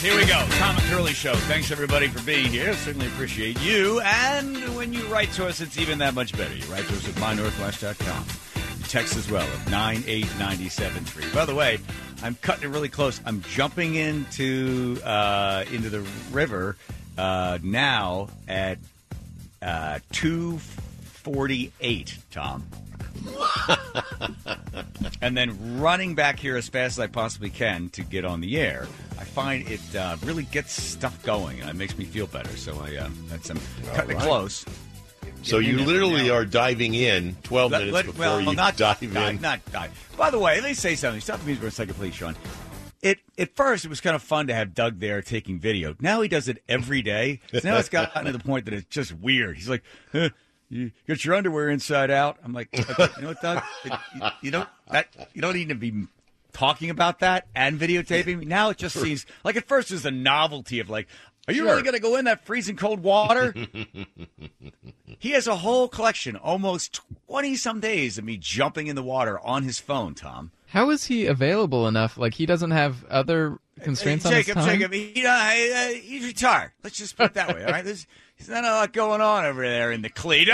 Here we go. Tom and Curly Show. Thanks, everybody, for being here. Certainly appreciate you. And when you write to us, it's even that much better. You write to us at mynorthwest.com. You text as well at 98973. By the way, I'm cutting it really close. I'm jumping into the river now at 2:48, Tom. And then running back here as fast as I possibly can to get on the air. I find it really gets stuff going, and it makes me feel better. So I'm cutting it close. So you literally are diving in 12 minutes before you dive in. Not dive. By the way, let me say something. Stop the music for a second, please, Sean. At first, it was kind of fun to have Doug there taking video. Now he does it every day. So now it's gotten to the point that it's just weird. He's like, you got your underwear inside out. I'm like, you know what, Doug? You don't need to be talking about that and videotaping. Now it just seems like at first it was the novelty of like, are you really going to go in that freezing cold water? He has a whole collection, almost 20-some days of me jumping in the water on his phone, Tom. How is he available enough? Like, he doesn't have other constraints on his time? Jacob, he's retired. Let's just put it that way, all right? There's not a lot going on over there in the cleat.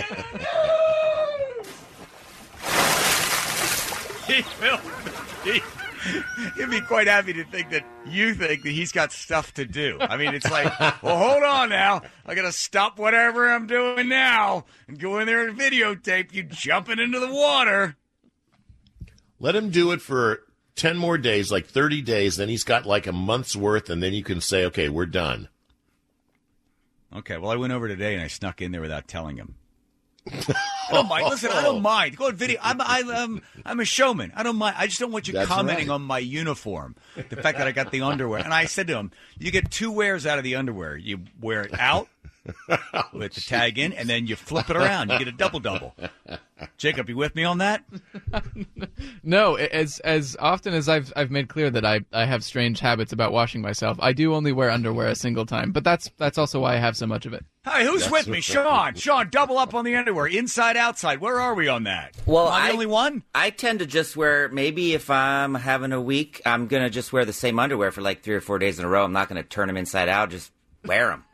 He'd be quite happy to think that you think that he's got stuff to do. I mean, it's like, well, hold on now. I got to stop whatever I'm doing now and go in there and videotape you jumping into the water. Let him do it for 10 more days, like 30 days. Then he's got like a month's worth, and then you can say, okay, we're done. Okay, well, I went over today, and I snuck in there without telling him. I don't mind. Listen, I don't mind. Go on video. I'm a showman. I don't mind. I just don't want you commenting on my uniform. The fact that I got the underwear. And I said to him, you get two wears out of the underwear. You wear it out with the tag in, and then you flip it around. You get a double-double. Jacob, you with me on that? No, as often as I've made clear that I have strange habits about washing myself, I do only wear underwear a single time. But that's also why I have so much of it. Hey, who's with me? Sean, double up on the underwear. Inside, outside. Where are we on that? Well, Am I the only one? I tend to just wear, maybe if I'm having a week, I'm going to just wear the same underwear for like 3 or 4 days in a row. I'm not going to turn them inside out. Just wear them.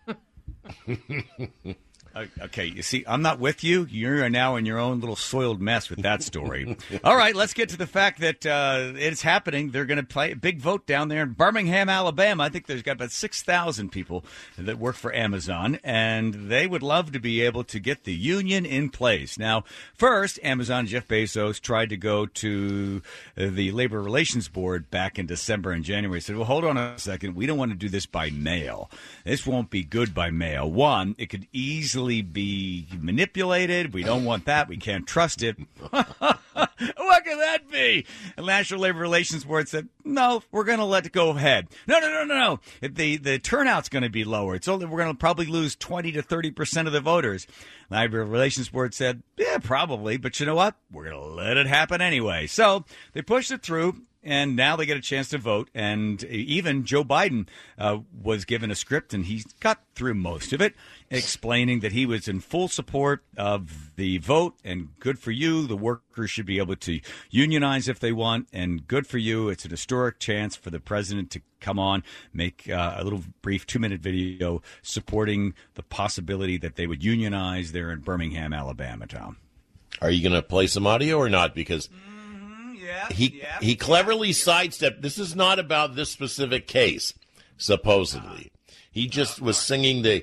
Okay, you see, I'm not with you. You're now in your own little soiled mess with that story. All right, let's get to the fact that it's happening. They're going to play a big vote down there in Birmingham, Alabama. I think there's got about 6,000 people that work for Amazon, and they would love to be able to get the union in place. Now, first, Amazon, Jeff Bezos, tried to go to the Labor Relations Board back in December and January. He said, well, hold on a second. We don't want to do this by mail. This won't be good by mail. One, it could easily be manipulated. We don't want that. We can't trust it. What could that be? The National Labor Relations Board said, no, we're going to let it go ahead. No. The turnout's going to be lower. We're going to probably lose 20 to 30% of the voters. Labor Relations Board said, yeah, probably. But you know what? We're going to let it happen anyway. So they pushed it through. And now they get a chance to vote. And even Joe Biden was given a script, and he got through most of it, explaining that he was in full support of the vote. And good for you. The workers should be able to unionize if they want. And good for you. It's an historic chance for the president to come on, make a little brief 2-minute video supporting the possibility that they would unionize there in Birmingham, Alabama, Tom. Are you going to play some audio or not? Because he cleverly sidestepped. This is not about this specific case, supposedly. He just was singing the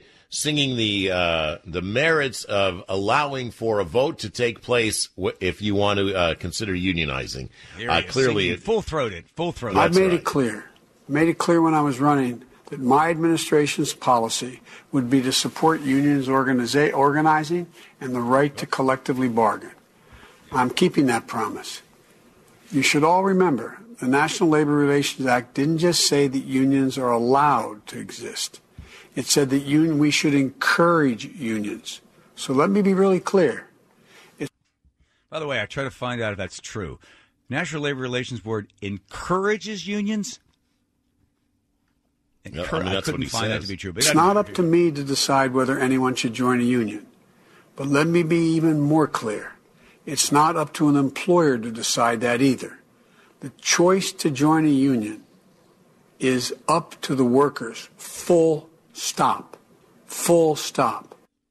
merits of allowing for a vote to take place if you want to consider unionizing. Clearly, full-throated. I made it clear when I was running that my administration's policy would be to support unions organizing and the right to collectively bargain. I'm keeping that promise. You should all remember, the National Labor Relations Act didn't just say that unions are allowed to exist. It said that we should encourage unions. So let me be really clear. By the way, I try to find out if that's true. National Labor Relations Board encourages unions? I couldn't find that to be true. But it's not up to me to decide whether anyone should join a union. But let me be even more clear. It's not up to an employer to decide that either. The choice to join a union is up to the workers. Full stop. Full stop.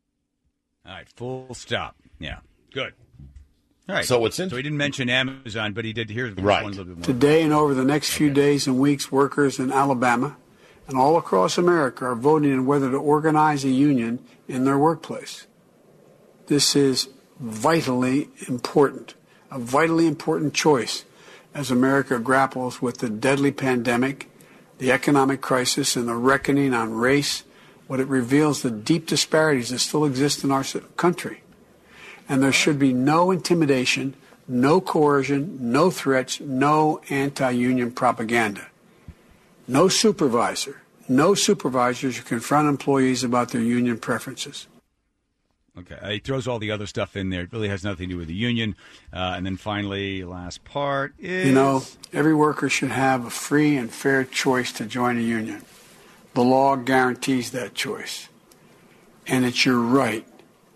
All right, full stop. Yeah, good. All right. So he didn't mention Amazon, but he did. Here's right. one a little bit more. Today and over the next few days and weeks, workers in Alabama and all across America are voting on whether to organize a union in their workplace. This is vitally important, a vitally important choice as America grapples with the deadly pandemic, the economic crisis, and the reckoning on race. What it reveals the deep disparities that still exist in our country. And there should be no intimidation, no coercion, no threats, no anti-union propaganda. No supervisors who confront employees about their union preferences. Okay, he throws all the other stuff in there. It really has nothing to do with the union. And then finally, last part is... every worker should have a free and fair choice to join a union. The law guarantees that choice. And it's your right,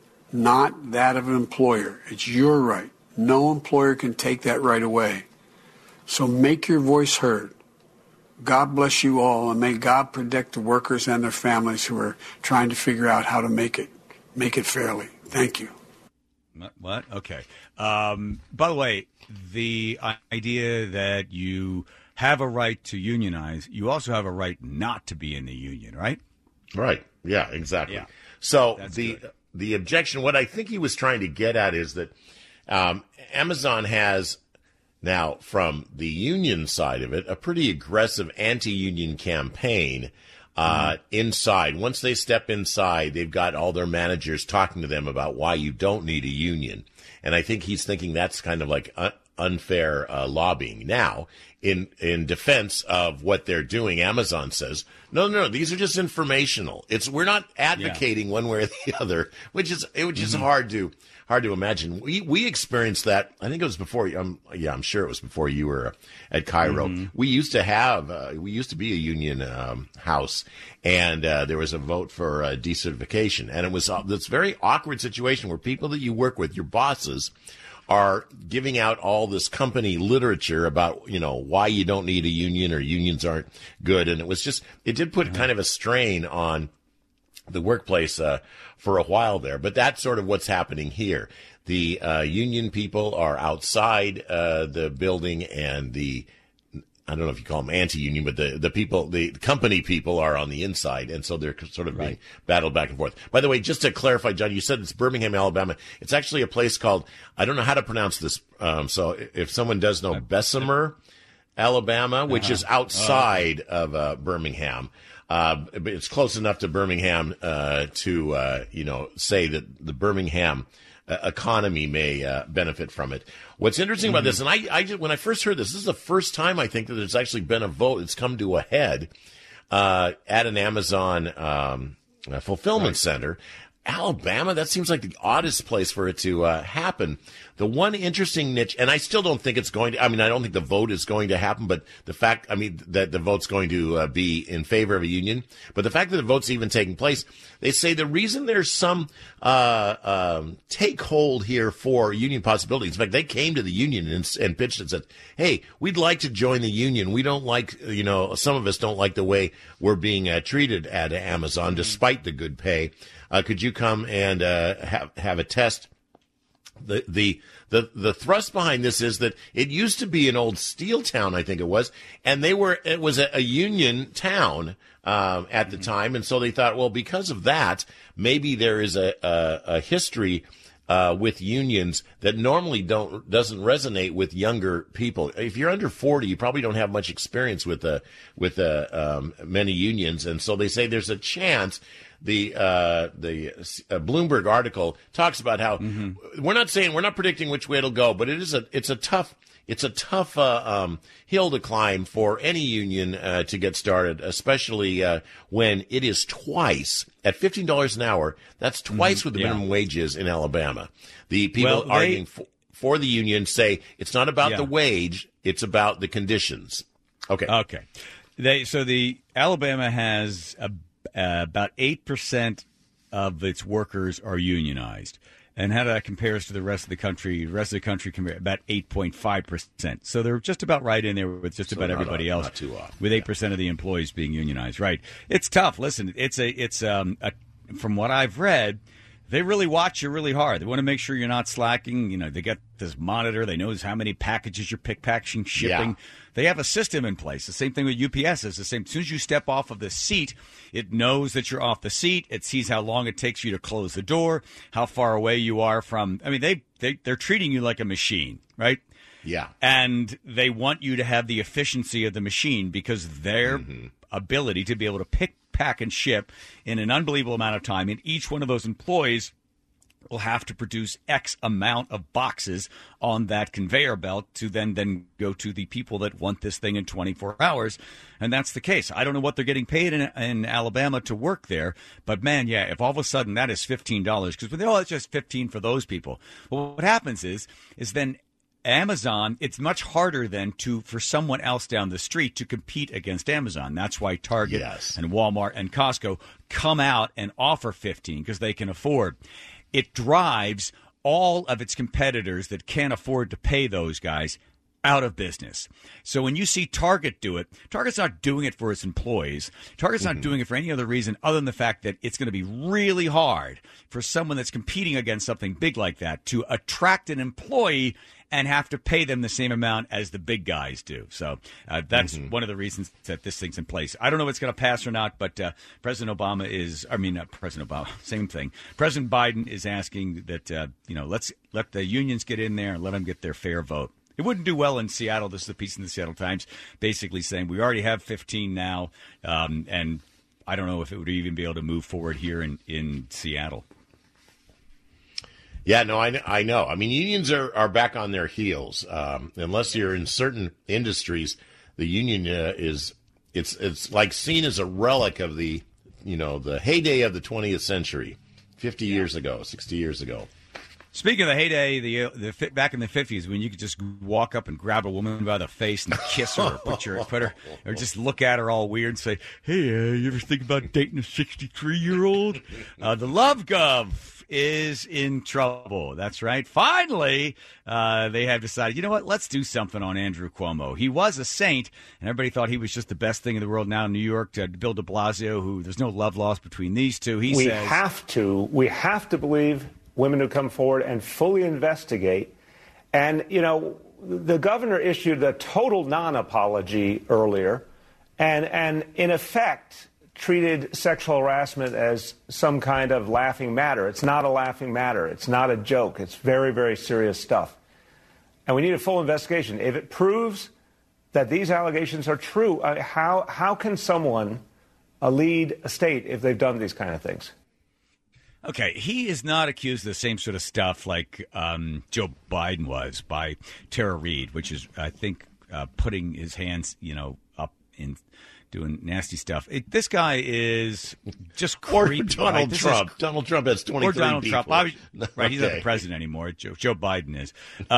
not that of an employer. It's your right. No employer can take that right away. So make your voice heard. God bless you all, and may God protect the workers and their families who are trying to figure out how to make it fairly. Thank you. What? Okay. By the way, the idea that you have a right to unionize, you also have a right not to be in the union, right? Right. Yeah, exactly. Yeah. So That's the objection, what I think he was trying to get at is that Amazon has now, from the union side of it, a pretty aggressive anti-union campaign inside. Once they step inside, they've got all their managers talking to them about why you don't need a union. And I think he's thinking that's kind of like unfair lobbying. Now, in defense of what they're doing, Amazon says, no, these are just informational. We're not advocating one way or the other, which is hard to imagine. We experienced that. I think it was before. I'm sure it was before you were at Cairo. Mm-hmm. We used to be a union house, and there was a vote for decertification, and it was this very awkward situation where people that you work with, your bosses, are giving out all this company literature about, why you don't need a union or unions aren't good. And it did put kind of a strain on the workplace for a while there. But that's sort of what's happening here. The union people are outside the building, and I don't know if you call them anti-union, but the company people are on the inside, and so they're sort of being battled back and forth. By the way, just to clarify, John, you said it's Birmingham, Alabama. It's actually a place called, I don't know how to pronounce this, so if someone does know, Bessemer, Alabama, which is outside of Birmingham. But it's close enough to Birmingham to say that the Birmingham economy may benefit from it. What's interesting about this, and I when I first heard this is the first time I think that there's actually been a vote. It's come to a head at an Amazon fulfillment center. Alabama, that seems like the oddest place for it to happen. The one interesting niche, and I still don't think it's going to, I don't think the vote is going to happen, but the fact, that the vote's going to be in favor of a union, but the fact that the vote's even taking place, they say the reason there's some take hold here for union possibilities, in fact, they came to the union and pitched and said, hey, we'd like to join the union. We don't like, some of us don't like the way we're being treated at Amazon, despite the good pay. Could you come and have a test? The thrust behind this is that it used to be an old steel town, I think it was, and it was a union town at the time, and so they thought, well, because of that, maybe there is a history with unions that normally doesn't resonate with younger people. If you're under 40, you probably don't have much experience with many unions, and so they say there's a chance. The Bloomberg article talks about how we're not predicting which way it'll go, but it's a tough hill to climb for any union to get started, especially when it is twice at $15 an hour. That's twice what the minimum wage is in Alabama. The people arguing for the union say it's not about the wage; it's about the conditions. Okay. So the Alabama has about 8% of its workers are unionized. And how that compares to the rest of the country? The rest of the country about 8.5%. So they're just about right in there with just about everybody else. Not too off. With 8% of the employees being unionized, right? It's tough. Listen, it's from what I've read, they really watch you really hard. They want to make sure you're not slacking. You know, they got this monitor. They know how many packages you're packaging, shipping. Yeah. They have a system in place. The same thing with UPS is the same. As soon as you step off of the seat, it knows that you're off the seat. It sees how long it takes you to close the door, how far away you are from. I mean, they're treating you like a machine, right? Yeah. And they want you to have the efficiency of the machine because their ability to be able to pick, pack, and ship in an unbelievable amount of time. And each one of those employees will have to produce X amount of boxes on that conveyor belt to then go to the people that want this thing in 24 hours. And that's the case. I don't know what they're getting paid in Alabama to work there. But, man, yeah, if all of a sudden that is $15, because it's just $15 for those people. Well, what happens is then Amazon, it's much harder then for someone else down the street to compete against Amazon. That's why Target and Walmart and Costco come out and offer $15 because they can afford. It drives all of its competitors that can't afford to pay those guys out of business. So when you see Target do it, Target's not doing it for its employees. Target's not doing it for any other reason other than the fact that it's going to be really hard for someone that's competing against something big like that to attract an employee and have to pay them the same amount as the big guys do. So that's one of the reasons that this thing's in place. I don't know if it's going to pass or not, but President Obama not President Obama, same thing. President Biden is asking that, let's let the unions get in there and let them get their fair vote. It wouldn't do well in Seattle. This is a piece in the Seattle Times basically saying we already have 15 now, and I don't know if it would even be able to move forward here in Seattle. Yeah, no, I know. I mean, unions are back on their heels. Unless you're in certain industries, the union it's like seen as a relic of the heyday of the 20th century, 50 years ago, 60 years ago. Speaking of the heyday, the back in the 50s when you could just walk up and grab a woman by the face and kiss her or put her or just look at her all weird and say, hey, you ever think about dating a 63-year-old? The Love Gov is in trouble. That's right. Finally, they have decided, you know what, let's do something on Andrew Cuomo. He was a saint, and everybody thought he was just the best thing in the world now in New York. Bill de Blasio, who there's no love lost between these two. We have to believe women who come forward and fully investigate. And, the governor issued a total non-apology earlier and in effect, treated sexual harassment as some kind of laughing matter. It's not a laughing matter. It's not a joke. It's very, very serious stuff. And we need a full investigation. If it proves that these allegations are true, how can someone lead a state if they've done these kind of things? Okay, he is not accused of the same sort of stuff like Joe Biden was by Tara Reid, which is, I think, putting his hands, up in doing nasty stuff. This guy is just creepy. Or Donald Trump. Donald Trump has 23 or Donald people. Trump. Right, he's not the president anymore. Joe Biden is.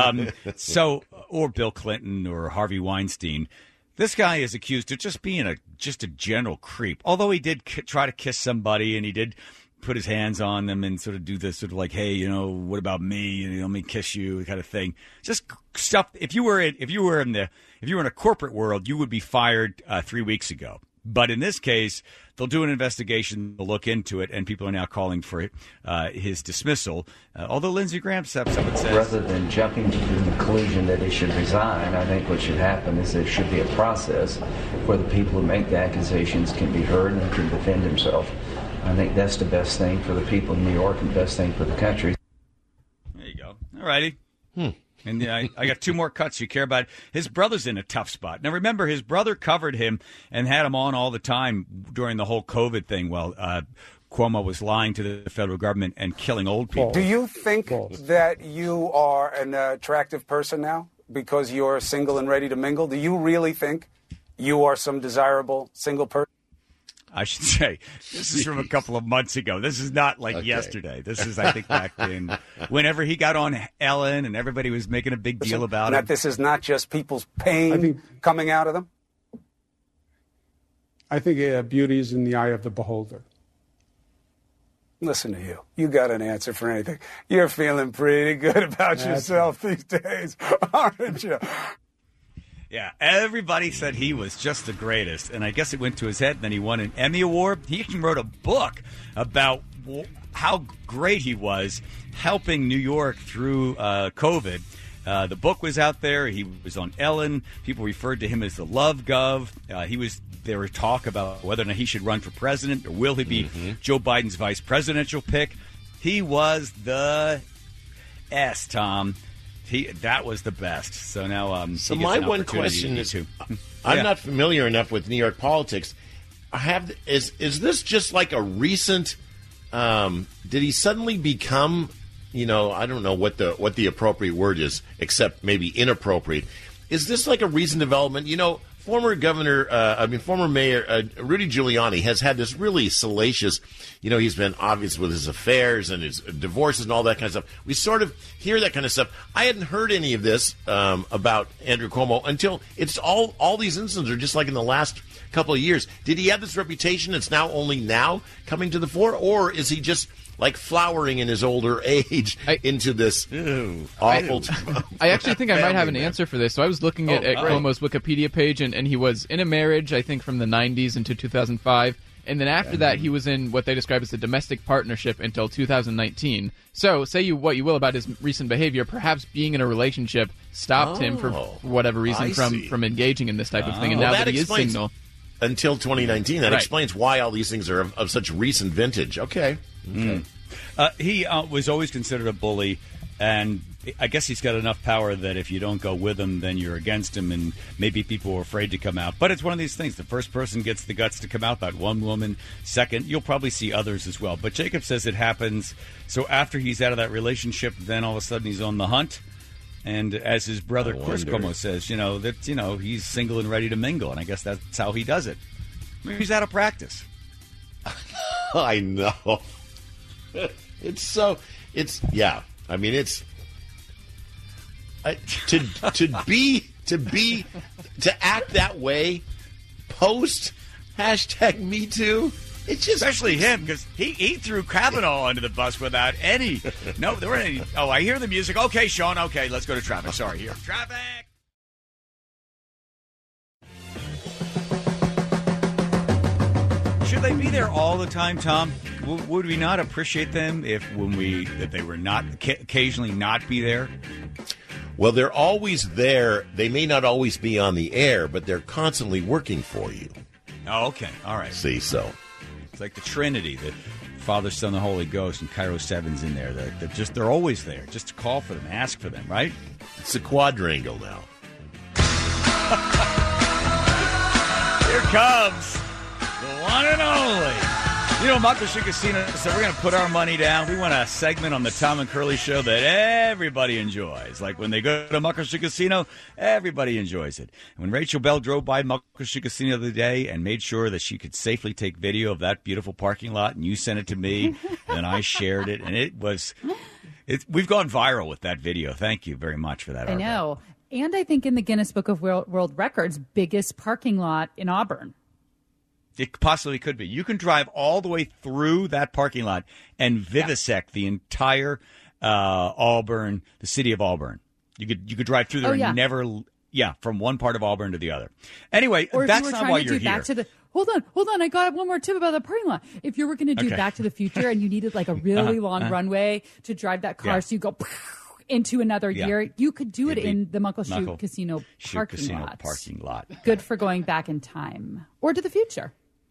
Or Bill Clinton or Harvey Weinstein. This guy is accused of just being a general creep. Although he did try to kiss somebody and he did put his hands on them and sort of do this sort of like, hey, what about me? Let me kiss you kind of thing. Just stuff. If you were in a corporate world, you would be fired 3 weeks ago. But in this case, they'll do an investigation, they'll look into it, and people are now calling for his dismissal. Although Lindsey Graham steps up and says, rather than jumping to the conclusion that he should resign, I think what should happen is there should be a process where the people who make the accusations can be heard and can defend himself. I think that's the best thing for the people in New York and the best thing for the country. There you go. All righty. And I got two more cuts you care about. His brother's in a tough spot. Now, remember, his brother covered him and had him on all the time during the whole COVID thing while Cuomo was lying to the federal government and killing old people. Do you think that you are an attractive person now because you're single and ready to mingle? Do you really think you are some desirable single person? I should say, this is from a couple of months ago. This is not like yesterday. This is, I think, back in whenever he got on Ellen and everybody was making a big deal about it. That this is not just people's pain coming out of them? I think beauty is in the eye of the beholder. Listen to you. You got an answer for anything. You're feeling pretty good about yourself these days, aren't you? Yeah, everybody said he was just the greatest, and I guess it went to his head, and then he won an Emmy Award. He even wrote a book about how great he was helping New York through COVID. The book was out there. He was on Ellen. People referred to him as the Love Gov. There were talk about whether or not he should run for president, or will he be Joe Biden's vice presidential pick. He was the S, Tom. That was the best. So now, so my one question is, I'm not familiar enough with New York politics. Is this just like a recent? Did he suddenly become? I don't know what the appropriate word is, except maybe inappropriate. Is this like a recent development? Former Mayor Rudy Giuliani has had this really salacious, he's been obvious with his affairs and his divorces and all that kind of stuff. We sort of hear that kind of stuff. I hadn't heard any of this about Andrew Cuomo until it's all these incidents are just like in the last couple of years. Did he have this reputation that's now only now coming to the fore, or is he just like flowering in his older age into this awful... I actually think I might have an answer for this. So I was looking at Cuomo's Wikipedia page, and he was in a marriage, I think, from the 90s into 2005. And then after that, he was in what they describe as a domestic partnership until 2019. So say what you will about his recent behavior, perhaps being in a relationship stopped him for whatever reason from engaging in this type of thing. And now that he is single... Until 2019. That explains why all these things are of such recent vintage. Okay. He was always considered a bully, and I guess he's got enough power that if you don't go with him, then you're against him, and maybe people are afraid to come out. But it's one of these things. The first person gets the guts to come out, that one woman. Second, you'll probably see others as well. But Jacob says it happens. So after he's out of that relationship, then all of a sudden he's on the hunt. And as his brother Chris Cuomo says, he's single and ready to mingle, and I guess that's how he does it. Maybe he's out of practice. I know. To act that way post #MeToo. It's just, especially him, because he threw Kavanaugh under the bus without any. No, there weren't any. Oh, I hear the music. Okay, Sean. Okay, let's go to traffic. Sorry, here. Traffic. Should they be there all the time, Tom? Would we not appreciate them if they were not occasionally not be there? Well, they're always there. They may not always be on the air, but they're constantly working for you. Oh, okay. All right. See, so. It's like the Trinity, the Father, Son, the Holy Ghost, and Cairo 7's in there. They're always there. Just to call for them, ask for them, right? It's a quadrangle now. Here comes the one and only. Muckleshoot Casino, so we're going to put our money down. We want a segment on the Tom and Curly Show that everybody enjoys. Like when they go to Muckleshoot Casino, everybody enjoys it. And when Rachel Bell drove by Muckleshoot Casino the other day and made sure that she could safely take video of that beautiful parking lot, and you sent it to me, and I shared it, and we've gone viral with that video. Thank you very much for that. I know. And I think in the Guinness Book of World Records, biggest parking lot in Auburn. It possibly could be. You can drive all the way through that parking lot and vivisect the entire Auburn, the city of Auburn. You could drive through there and never, from one part of Auburn to the other. Anyway, that's not why you're here. Hold on. I got one more tip about the parking lot. If you were going to do Back to the Future and you needed like a really long runway to drive that car, so you go into another year, you could do it in the Muckleshoot Casino parking lot. Good for going back in time or to the future.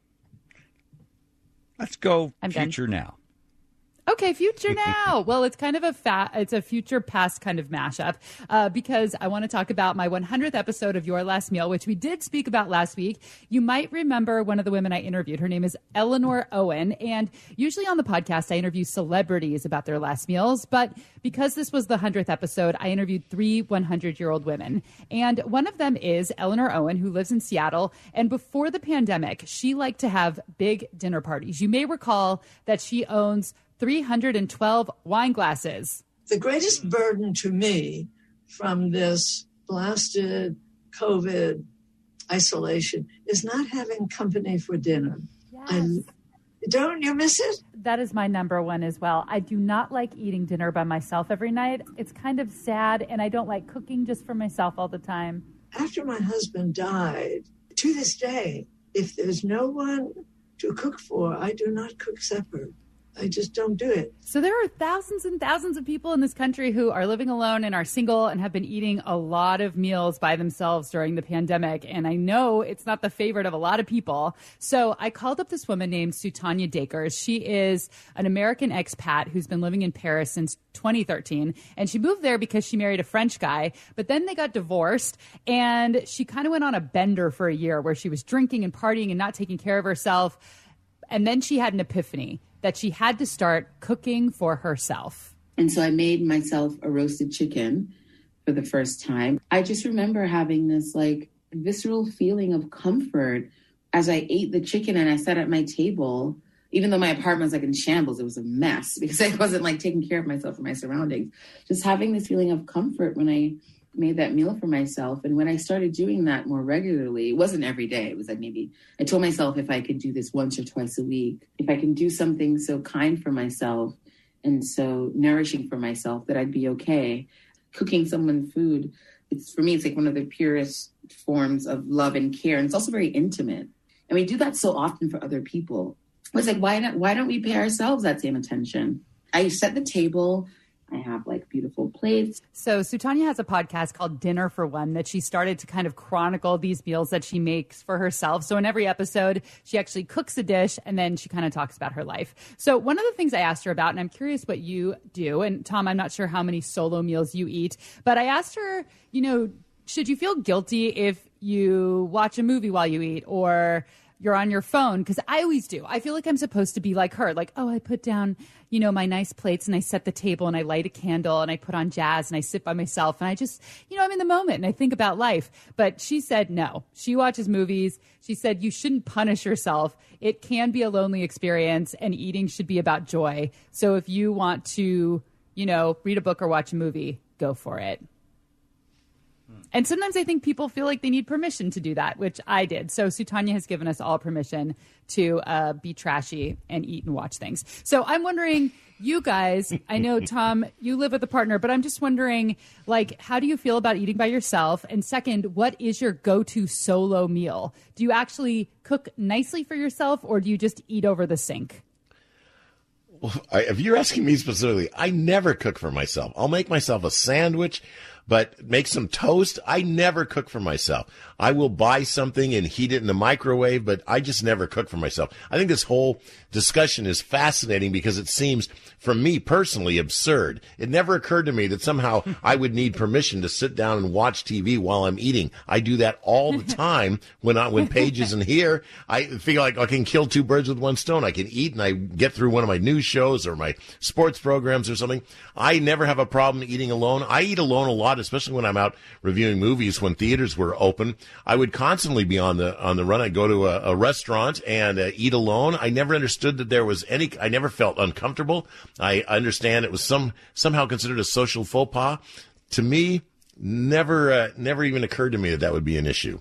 Let's go future now. Okay, future now. Well, it's kind of it's a future past kind of mashup because I want to talk about my 100th episode of Your Last Meal, which we did speak about last week. You might remember one of the women I interviewed. Her name is Eleanor Owen, and usually on the podcast I interview celebrities about their last meals, but because this was the 100th episode, I interviewed 3 100-year-old women, and one of them is Eleanor Owen, who lives in Seattle, and before the pandemic, she liked to have big dinner parties. You may recall that she owns 312 wine glasses. The greatest burden to me from this blasted COVID isolation is not having company for dinner. Yes. Don't you miss it? That is my number one as well. I do not like eating dinner by myself every night. It's kind of sad, and I don't like cooking just for myself all the time. After my husband died, to this day, if there's no one to cook for, I do not cook supper. I just don't do it. So there are thousands and thousands of people in this country who are living alone and are single and have been eating a lot of meals by themselves during the pandemic. And I know it's not the favorite of a lot of people. So I called up this woman named Sutanya Dakers. She is an American expat who's been living in Paris since 2013. And she moved there because she married a French guy. But then they got divorced. And she kind of went on a bender for a year where she was drinking and partying and not taking care of herself. And then she had an epiphany that she had to start cooking for herself. And so I made myself a roasted chicken for the first time. I just remember having this like visceral feeling of comfort as I ate the chicken and I sat at my table, even though my apartment was like in shambles, it was a mess because I wasn't like taking care of myself or my surroundings. Just having this feeling of comfort when I made that meal for myself. And when I started doing that more regularly, it wasn't every day. It was like maybe I told myself if I could do this once or twice a week, if I can do something so kind for myself and so nourishing for myself that I'd be okay. Cooking someone food, for me, it's like one of the purest forms of love and care. And it's also very intimate. And we do that so often for other people. It's like, why don't we pay ourselves that same attention? I set the table. I have like beautiful plates. So Sutanya has a podcast called Dinner for One that she started to kind of chronicle these meals that she makes for herself. So in every episode, she actually cooks a dish and then she kind of talks about her life. So one of the things I asked her about, and I'm curious what you do, and Tom, I'm not sure how many solo meals you eat, but I asked her, should you feel guilty if you watch a movie while you eat or you're on your phone? Because I always do. I feel like I'm supposed to be like her. Like, I put down, my nice plates and I set the table and I light a candle and I put on jazz and I sit by myself and I just, I'm in the moment and I think about life. But she said no. She watches movies. She said you shouldn't punish yourself. It can be a lonely experience and eating should be about joy. So if you want to, read a book or watch a movie, go for it. And sometimes I think people feel like they need permission to do that, which I did. So Sutanya has given us all permission to be trashy and eat and watch things. So I'm wondering, you guys, I know, Tom, you live with a partner, but I'm just wondering, how do you feel about eating by yourself? And second, what is your go-to solo meal? Do you actually cook nicely for yourself or do you just eat over the sink? Well, if you're asking me specifically, I never cook for myself. I'll make myself a sandwich, but make some toast. I never cook for myself. I will buy something and heat it in the microwave, but I just never cook for myself. I think this whole discussion is fascinating because it seems, for me personally, absurd. It never occurred to me that somehow I would need permission to sit down and watch TV while I'm eating. I do that all the time when Paige isn't here. I feel like I can kill two birds with one stone. I can eat and I get through one of my news shows or my sports programs or something. I never have a problem eating alone. I eat alone a lot, especially when I'm out reviewing movies when theaters were open. I would constantly be on the run. I'd go to a restaurant and eat alone. I never understood that there was I never felt uncomfortable. I understand it was somehow considered a social faux pas. To me, never even occurred to me that would be an issue.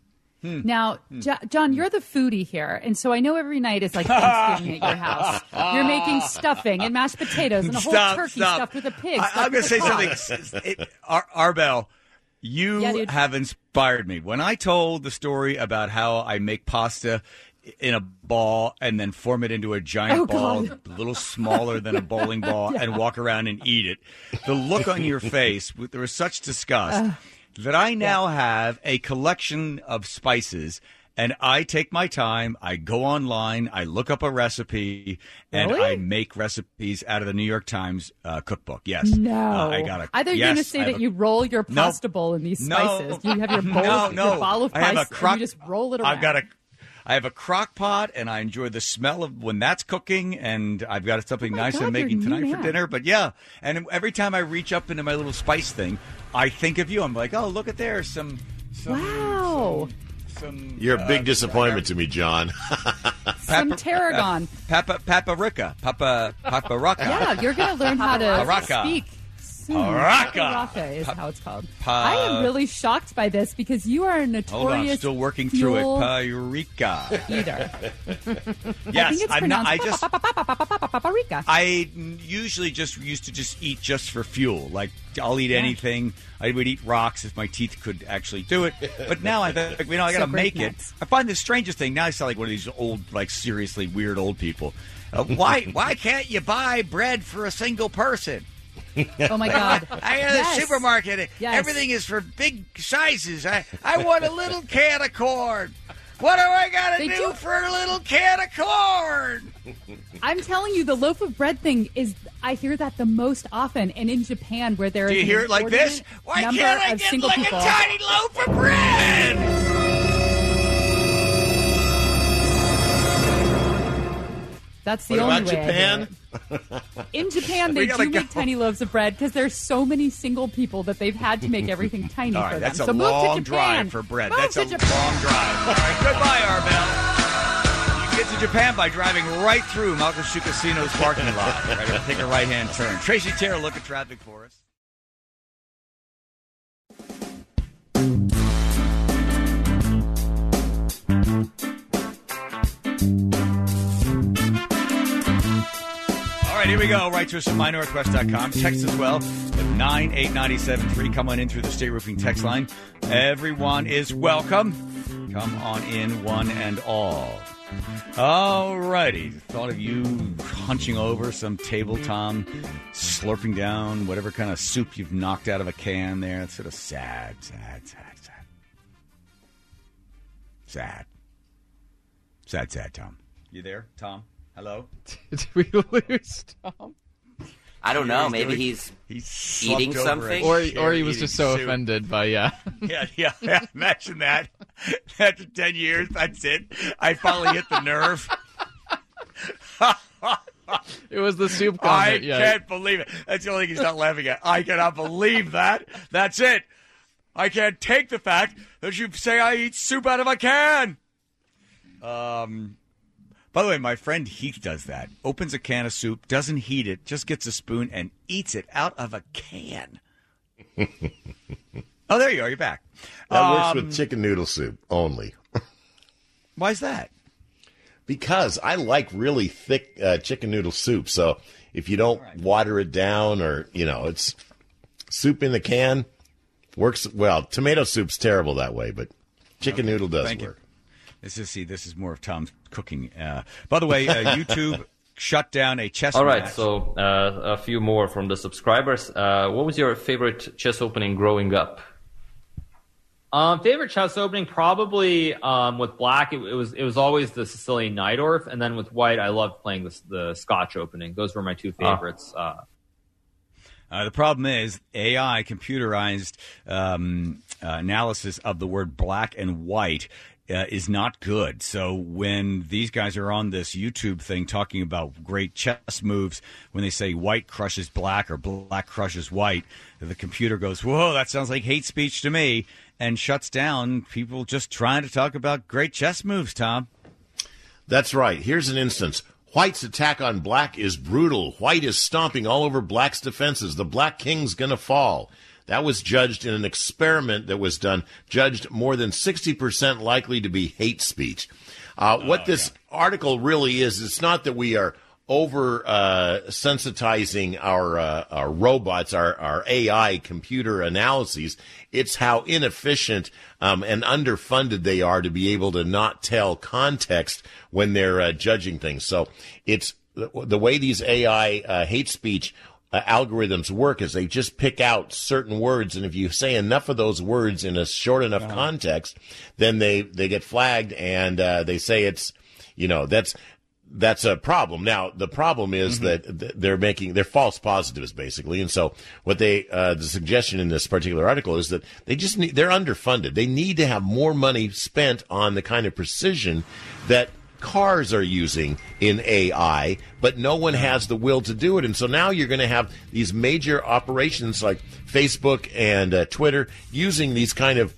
Now, John, you're the foodie here, and so I know every night is like Thanksgiving at your house. You're making stuffing and mashed potatoes and a whole turkey stuffed with a pig. I'm going to say something. Arbel, you have inspired me. When I told the story about how I make pasta in a ball and then form it into a giant ball, a little smaller than a bowling ball, and walk around and eat it, the look on your face, there was such disgust. That I now have a collection of spices, and I take my time, I go online, I look up a recipe, and I make recipes out of the New York Times cookbook. Yes. No. I got I thought you were going to say that you roll your pasta bowl in these spices. You have your bowl, your ball of spices, and you just roll it around. I have a crock pot, and I enjoy the smell of when that's cooking, and I've got something nice I'm making tonight for dinner. But yeah, and every time I reach up into my little spice thing, I think of you. I'm like, oh, look at there, some wow. You're a big disappointment to me, John. Some tarragon. Paprika. Yeah, you're going to learn how to speak Paraka is how it's called. I am really shocked by this because you are a notorious Hold on, still working through it. Parika. Eater. Yes, I think it's I'm not. pronounced paprika. I usually just used to just eat just for fuel. Like I'll eat anything. I would eat rocks if my teeth could actually do it. But now I got to make it. I find the strangest thing. Now I sound like one of these old, like seriously weird old people. Why can't you buy bread for a single person? Oh my God! I go to the supermarket. Yes. Everything is for big sizes. I want a little can of corn. What do I got to do for a little can of corn? I'm telling you, the loaf of bread thing is. I hear that the most often, and in Japan, where there is. Do you hear it like this? Why can't I get like a tiny loaf of bread? That's the only way. Japan? In Japan, they do make tiny loaves of bread because there's so many single people that they've had to make everything tiny for them. That's a so long drive for bread. That's a long drive. All right, goodbye, Arbel. You get to Japan by driving right through Makushu Casino's parking lot. Right, take a right-hand turn. Tracy Terra, look at traffic for us. All right, here we go. Right to us at mynorthwest.com. Text as well at 98973. Come on in through the State Roofing text line. Everyone is welcome. Come on in, one and all. All righty. Thought of you hunching over some table, Tom, slurping down whatever kind of soup you've knocked out of a can there. It's sort of sad. Sad, Tom. You there, Tom? Hello? Did we lose Tom? I don't know. Maybe he's eating something. Or he was just so offended by, Yeah, imagine that. After 10 years, that's it. I finally hit the nerve. It was the soup comment. I can't believe it. That's the only thing he's not laughing at. I cannot believe that. That's it. I can't take the fact that you say I eat soup out of a can. By the way, my friend Heath does that. Opens a can of soup, doesn't heat it, just gets a spoon and eats it out of a can. Oh, there you are. You're back. That works with chicken noodle soup only. Why is that? Because I like really thick chicken noodle soup. So if you don't water it down or, it's soup in the can, works well. Tomato soup's terrible that way, but chicken noodle does work. This is more of Tom's cooking. By the way, YouTube shut down a chess match. All right, so a few more from the subscribers. What was your favorite chess opening growing up? Favorite chess opening, probably with black, it was always the Sicilian Najdorf, and then with white, I loved playing the Scotch opening. Those were my two favorites. The problem is AI, computerized analysis of the word black and white is not good. So when these guys are on this YouTube thing talking about great chess moves, when they say white crushes black or black crushes white, the computer goes, whoa, that sounds like hate speech to me, and shuts down people just trying to talk about great chess moves, Tom. That's right. Here's an instance. White's attack on black is brutal. White is stomping all over black's defenses. The black king's going to fall. That was judged in an experiment that was done, judged more than 60% likely to be hate speech. What this article really is, it's not that we are over sensitizing our robots, our AI computer analyses. It's how inefficient and underfunded they are to be able to not tell context when they're judging things. So it's the way these AI hate speech algorithms work is they just pick out certain words, and if you say enough of those words in a short enough context, then they get flagged, and they say it's, that's a problem. Now, the problem is that they're false positives, basically. And so what the suggestion in this particular article is that they're underfunded. They need to have more money spent on the kind of precision that cars are using in AI, but no one has the will to do it. And so now you're going to have these major operations like Facebook and Twitter using these kind of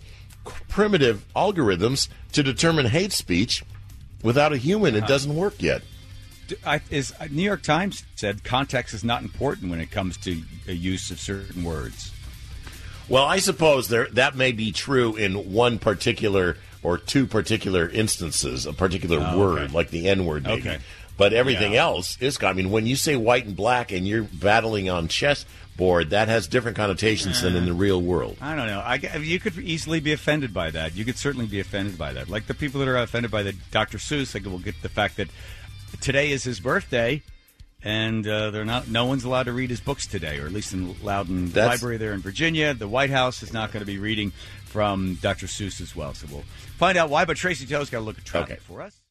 primitive algorithms to determine hate speech without a human. It doesn't work yet. New York Times said context is not important when it comes to use of certain words. Well, I suppose that may be true in one particular or two particular instances, a particular word, like the N-word maybe. Okay. But everything else is, I mean, when you say white and black and you're battling on chessboard, that has different connotations than in the real world. I don't know. You could easily be offended by that. You could certainly be offended by that. Like the people that are offended by the Dr. Seuss, will get the fact that today is his birthday, and no one's allowed to read his books today, or at least in Loudon Library there in Virginia. The White House is not going to be reading from Dr. Seuss as well. So we'll find out why. But Tracy Toe's got to look at traffic for us.